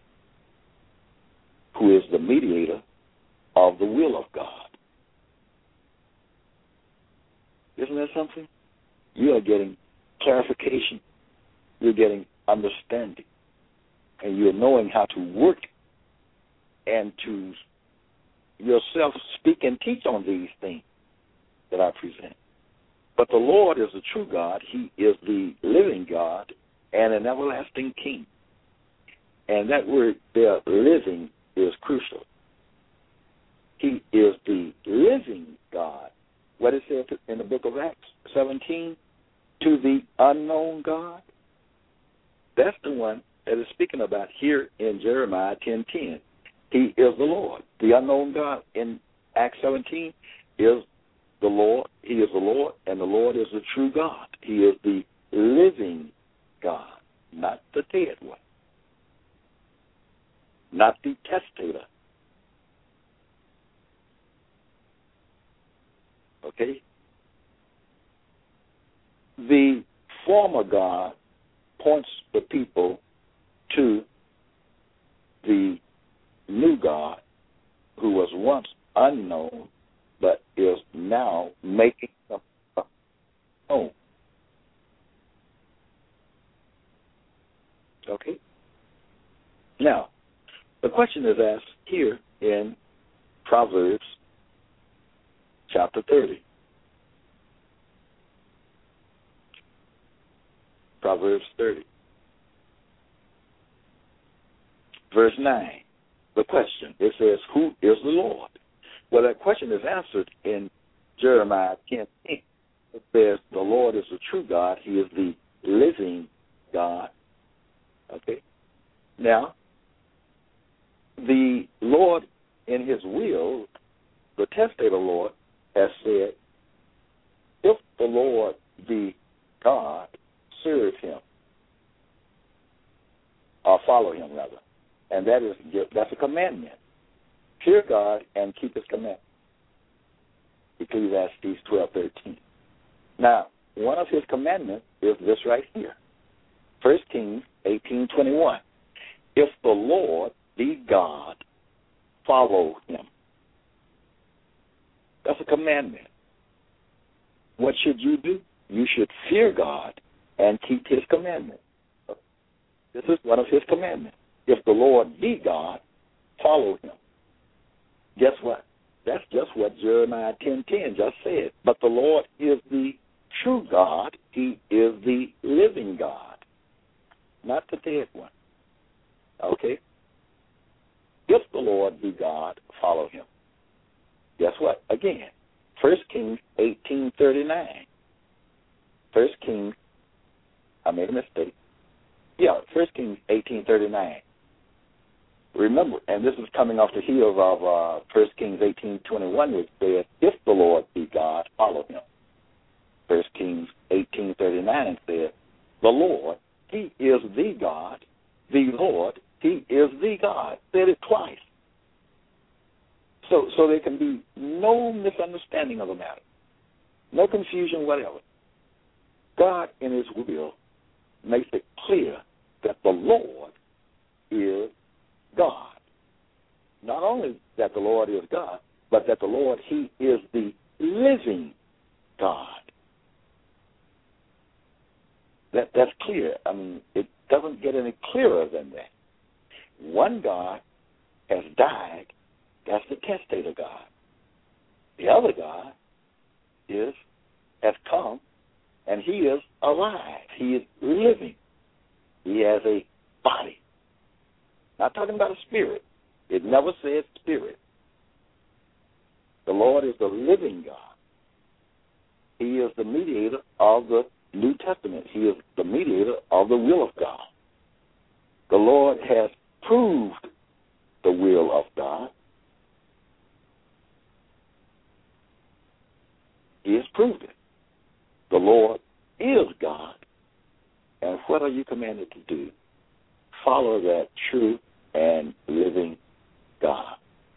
who is the mediator of the will of God. Isn't that something? You are getting clarification. You're getting understanding. And you're knowing how to work and to yourself speak and teach on these things that I present. But the Lord is the true God. He is the living God and an everlasting King. And that word there, living, is crucial. He is the living God. What it says in the book of Acts seventeen, to the unknown God, that's the one that is speaking about here in Jeremiah ten ten. He is the Lord. The unknown God in Acts seventeen is the Lord. He is the Lord, and the Lord is the true God. He is the living God, not the dead one, not the testator. Okay? The former God points the people to the new God who was once unknown but is now making them known. Okay? Now, the question is asked here in Proverbs chapter thirty. Proverbs thirty. Verse nine. The question, it says, who is the Lord? Well, that question is answered in Jeremiah ten. It says, the Lord is the true God. He is the living God. Okay? Now, the Lord in his will, the testator Lord, has said, if the Lord be God, serve him, or follow him, rather. And that is that's a commandment. Fear God and keep his commandment. Ecclesiastes twelve thirteen. Now, one of his commandments is this right here. First Kings eighteen twenty-one. If the Lord be God, follow him. That's a commandment. What should you do? You should fear God and keep his commandments. This is one of his commandments. If the Lord be God, follow him. Guess what? That's just what Jeremiah ten ten just said. But the Lord is the true God. He is the living God, not the dead one. Okay? If the Lord be God, follow him. Guess what? Again, First Kings eighteen thirty-nine. First Kings, I made a mistake. Yeah, First Kings eighteen thirty-nine. Remember, and this is coming off the heels of uh, First Kings eighteen twenty-one, which says, if the Lord be God, follow him. First Kings eighteen thirty-nine says, the Lord, he is the God. The Lord, he is the God. Said it twice. So, so there can be no misunderstanding of the matter, no confusion whatever. God, in his will, makes it clear that the Lord is God. Not only that the Lord is God, but that the Lord, he is the living God. That, that's clear. I mean, it doesn't get any clearer than that. One God has died. That's the testator God. The other God is has come, and he is alive. He is living. He has a body. Not talking about a spirit. It never says spirit. The Lord is the living God. He is the mediator of the New Testament. He is the mediator of the will of God. The Lord has proved the will of God. He has proved it. The Lord is God. And what are you commanded to do? Follow that true and living God.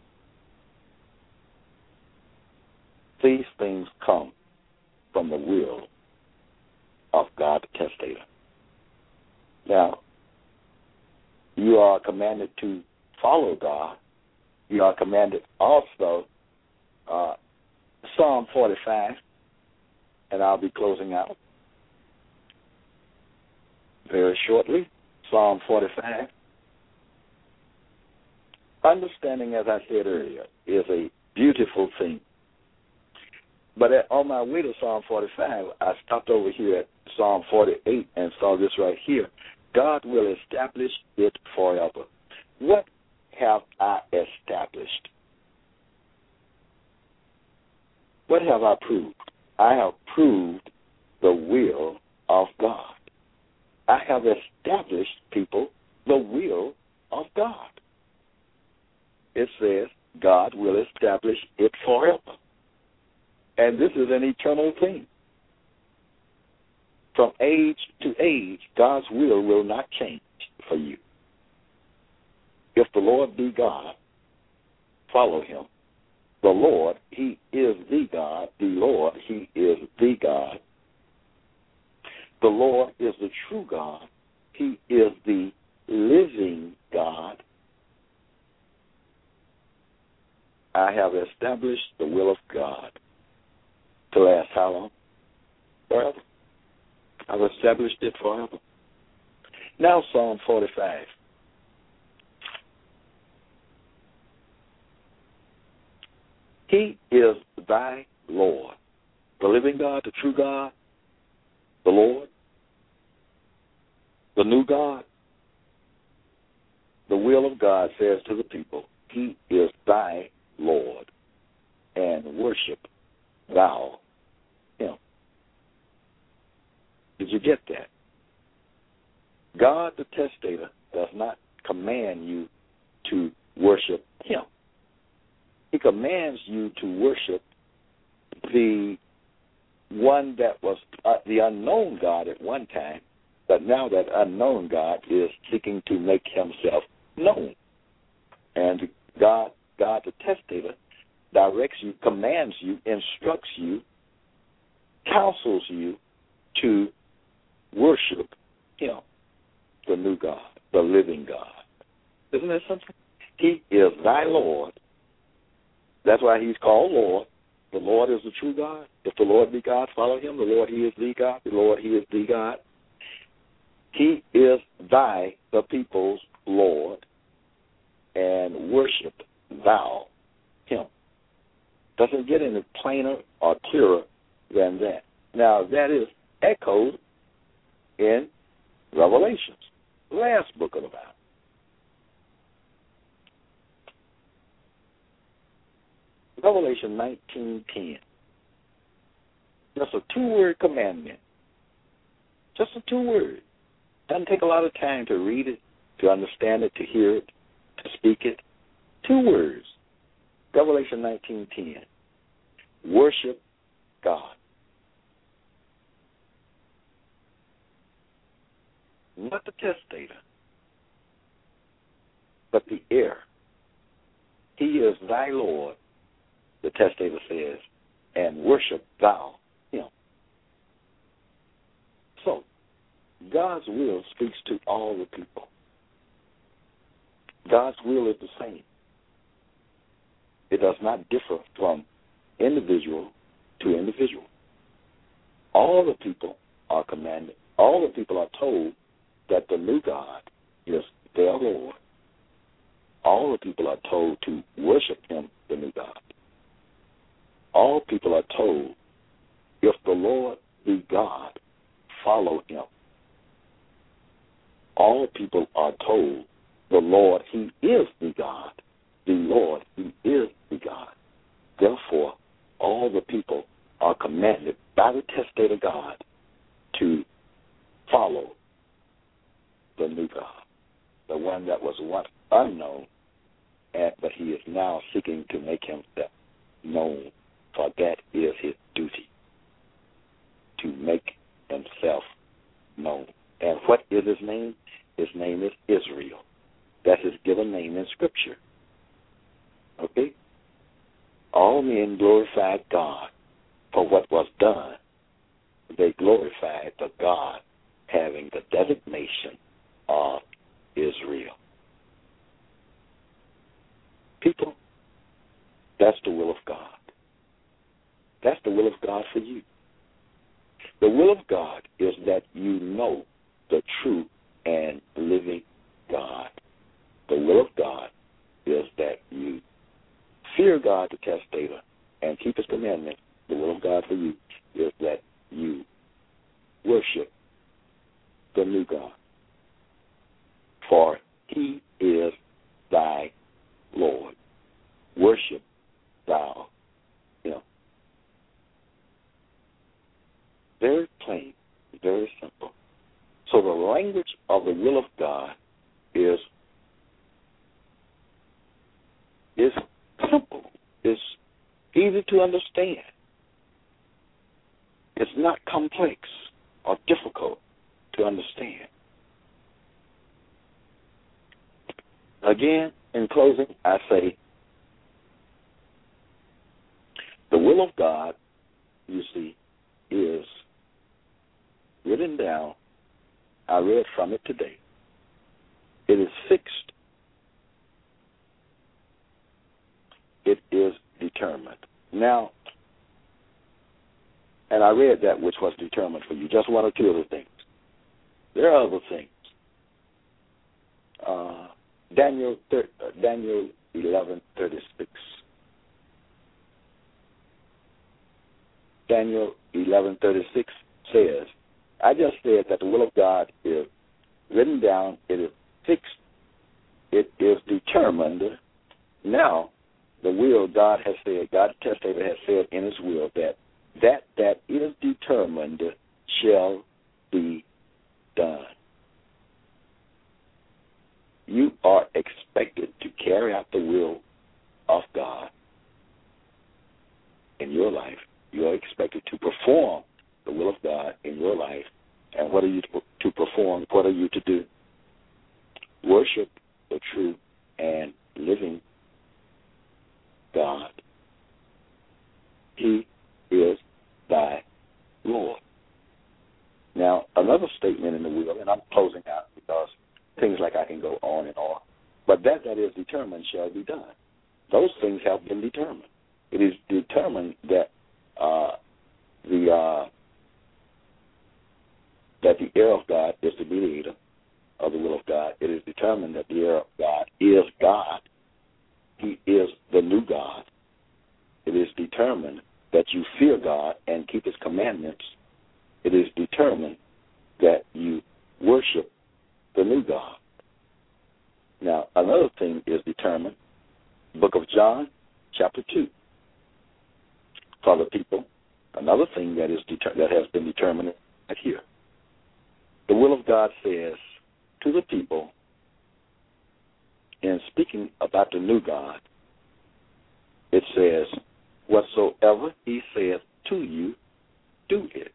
These things come from the will of God the testator. Now, you are commanded to follow God. You are commanded also, uh, Psalm forty-five, and I'll be closing out very shortly. Psalm forty-five. Understanding, as I said earlier, is a beautiful thing. But at, on my way to Psalm forty-five, I stopped over here at Psalm forty-eight and saw this right here. God will establish it forever. What have I established? What have I proved? I have proved the will of God. I have established, people, the will of God. It says God will establish it forever. And this is an eternal thing. From age to age, God's will will not change for you. If the Lord be God, follow him. The Lord, he is the God. The Lord, he is the God. The Lord is the true God. He is the living God. I have established the will of God to last how long? Forever. I've established it forever. Now Psalm forty-five. He is thy Lord, the living God, the true God, the Lord, the new God. The will of God says to the people, he is thy Lord, and worship thou him. Did you get that? God the testator does not command you to worship him. He commands you to worship the one that was uh, the unknown God at one time, but now that unknown God is seeking to make himself known. And God, God the testator, directs you, commands you, instructs you, counsels you to worship him, the new God, the living God. Isn't that something? He is thy Lord. That's why he's called Lord. the Lord is the true God. If the Lord be God, follow him. The Lord, he is the God. The Lord, he is the God. He is thy, the people's Lord, and worship thou him. Doesn't get any plainer or clearer than that. Now, that is echoed in Revelations, the last book of the Bible. Revelation nineteen ten. Just a two-word commandment. Just a two-word. Doesn't take a lot of time to read it, to understand it, to hear it, to speak it. Two words. Revelation nineteen ten. Worship God. Not the testator, but the heir. He is thy Lord, the testator says, and worship thou him. So, God's will speaks to all the people. God's will is the same. It does not differ from individual to individual. All the people are commanded, all the people are told that the new God is their Lord. All the people are told to worship him, the new God. All people are told, if the Lord be God, follow him. All people are told, the Lord, he is the God. The Lord, he is the God. Therefore, all the people are commanded by the testator God to follow the new God, the one that was once unknown, and, but he is now seeking to make himself known, for that is his duty, to make himself known. And what is his name? His name is Israel. That's his given name in Scripture. Okay? All men glorified God for what was done. They glorified the God having the designation of Israel. People, that's the will of God. That's the will of God for you. The will of God is that you know the true and living God. The will of God is that you fear God, the testator, and keep his commandments. The will of God for you is that you worship the new God. For he is thy Lord. Worship thou him. Very plain, very simple. So the language of the will of God is is simple. It's easy to understand. It's not complex or difficult to understand. Again, in closing, I say the will of God, you see, is written down. I read from it today. It is fixed. It is determined. Now, and I read that which was determined for you, just one or two other things. There are other things. Uh, Daniel thir- uh, Daniel eleven thirty-six. Daniel eleven thirty-six says, I just said that the will of God is written down, it is fixed, it is determined. Now, the will God has said, God the testator has said in his will that that that is determined shall be done. You are expected to carry out the will of God in your life. You are expected to perform the will of God in your life. And what are you to perform? What are you to do? Worship the true and living God. He is thy Lord. Now, another statement in the will, and I'm closing out because things like I can go on and on, but that that is determined shall be done. Those things have been determined. It is determined that uh, the uh, that the heir of God is the mediator of the will of God. It is determined that the heir of God is God. He is the new God. It is determined that you fear God and keep His commandments. It is determined that you worship the new God. Now, another thing is determined. Book of John, chapter two. For the people, another thing that is deter- that has been determined right here. The will of God says to the people, in speaking about the new God, it says, whatsoever He saith to you, do it.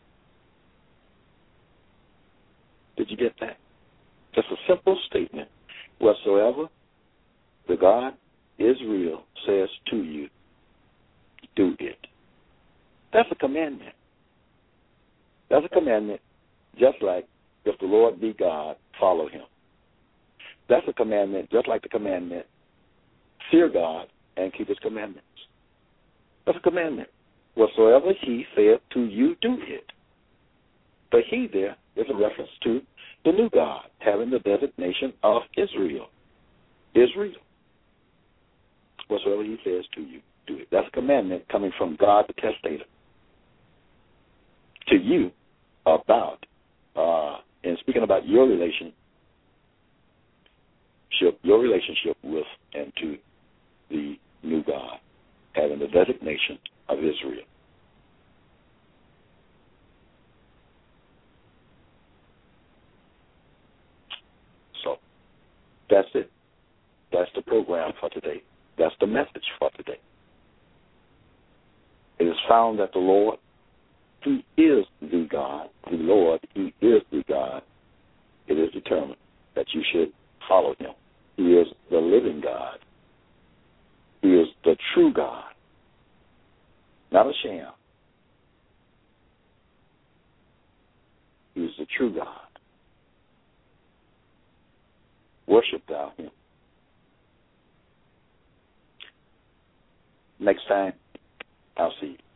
Did you get that? Just a simple statement. Whatsoever the God Israel says to you, do it. That's a commandment. That's a commandment, just like if the Lord be God, follow Him. That's a commandment, just like the commandment, fear God and keep His commandments. That's a commandment. Whatsoever He said to you, do it. The He there is a reference to the new God, having the designation of Israel. Israel. Whatsoever He says to you, do it. That's a commandment coming from God the testator to you about, uh, and speaking about your relationship, your relationship with and to the new God, having the designation of Israel. So that's it. That's the program for today. That's the message for today. It is found that the Lord, He is the God. The Lord, He is the God. It is determined that you should follow Him. He is the living God. He is the true God, not a sham. He is the true God. Worship thou Him. Next time, I'll see you.